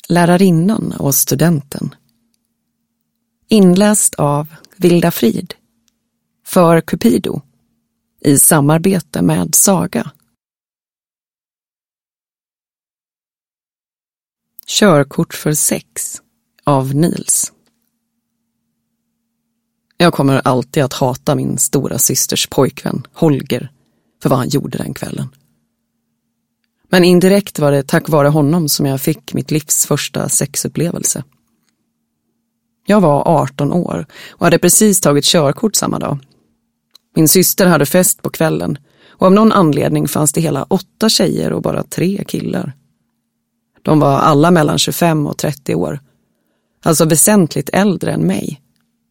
Lärarinnan och studenten. Inläst av Vilda Frid. För Cupido. I samarbete med Saga. Körkort för sex av Nils. Jag kommer alltid att hata min stora systers pojkvän, Holger, för vad han gjorde den kvällen. Men indirekt var det tack vare honom som jag fick mitt livs första sexupplevelse. Jag var 18 år och hade precis tagit körkort samma dag. Min syster hade fest på kvällen och av någon anledning fanns det hela 8 tjejer och bara 3 killar. De var alla mellan 25 och 30 år, alltså väsentligt äldre än mig.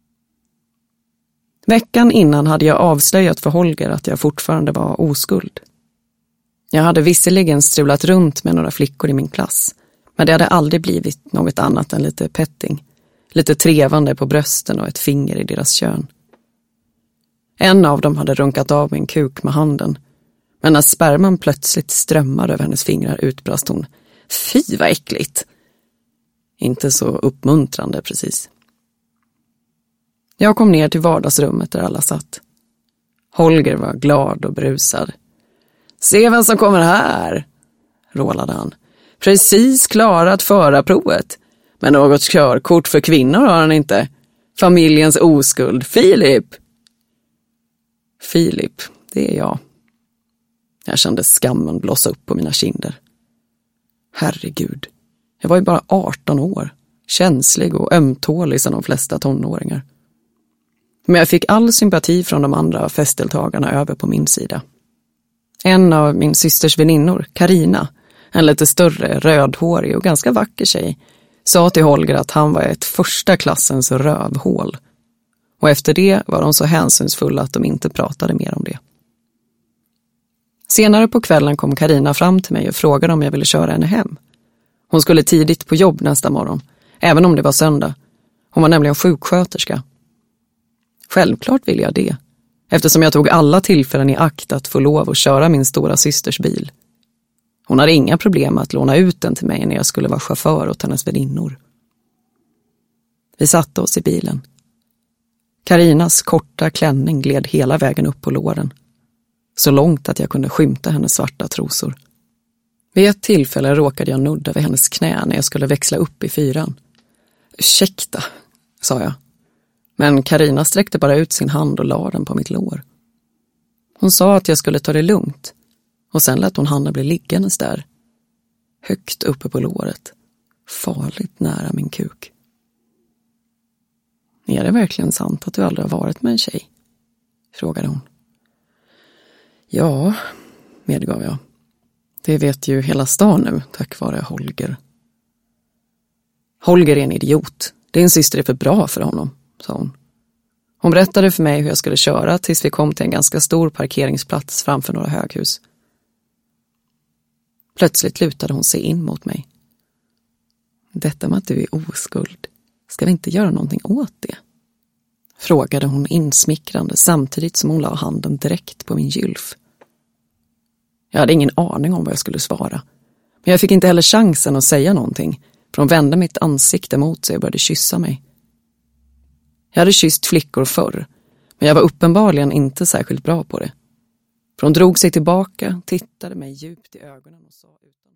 Veckan innan hade jag avslöjat för Holger att jag fortfarande var oskuld. Jag hade visserligen strulat runt med några flickor i min klass, men det hade aldrig blivit något annat än lite petting, lite trevande på brösten och ett finger i deras kön. En av dem hade runkat av min kuk med handen, men när sperman plötsligt strömmade över hennes fingrar utbrast hon: "Fy, vad äckligt!" Inte så uppmuntrande precis. Jag kom ner till vardagsrummet där alla satt. Holger var glad och brusad. "Se vem som kommer här!" rålade han. "Precis klarat förarprovet. Men något körkort för kvinnor har han inte. Familjens oskuld, Filip!" Filip, det är jag. Jag kände skammen blossa upp på mina kinder. Herregud, jag var ju bara 18 år. Känslig och ömtålig som de flesta tonåringar. Men jag fick all sympati från de andra festdeltagarna över på min sida. En av min systers väninnor, Karina, en lite större, rödhårig och ganska vacker tjej, sa till Holger att han var ett första klassens rövhål. Och efter det var de så hänsynsfulla att de inte pratade mer om det. Senare på kvällen kom Karina fram till mig och frågade om jag ville köra henne hem. Hon skulle tidigt på jobb nästa morgon, även om det var söndag. Hon var nämligen sjuksköterska. Självklart ville jag det, eftersom jag tog alla tillfällen i akt att få lov att köra min stora systers bil. Hon hade inga problem att låna ut den till mig när jag skulle vara chaufför åt hennes väninnor. Vi satte oss i bilen. Karinas korta klänning gled hela vägen upp på låren, så långt att jag kunde skymta hennes svarta trosor. Vid ett tillfälle råkade jag nudda vid hennes knä när jag skulle växla upp i 4:an. "Ursäkta", sa jag. Men Karina sträckte bara ut sin hand och la den på mitt lår. Hon sa att jag skulle ta det lugnt, och sen lät hon handen bli liggandes där, högt uppe på låret, farligt nära min kuk. "Är det verkligen sant att du aldrig har varit med en tjej?" frågade hon. "Ja", medgav jag. "Det vet ju hela stan nu, tack vare Holger." "Holger är en idiot. Din syster är för bra för honom", sa hon. Hon berättade för mig hur jag skulle köra tills vi kom till en ganska stor parkeringsplats framför några höghus. Plötsligt lutade hon sig in mot mig. "Detta med att du är oskuld, ska vi inte göra någonting åt det?" frågade hon insmickrande samtidigt som hon la handen direkt på min gylf. Jag hade ingen aning om vad jag skulle svara, men jag fick inte heller chansen att säga någonting, för hon vände mitt ansikte mot sig och började kyssa mig. Jag hade kysst flickor förr, men jag var uppenbarligen inte särskilt bra på det. För hon drog sig tillbaka, tittade mig djupt i ögonen och sa utan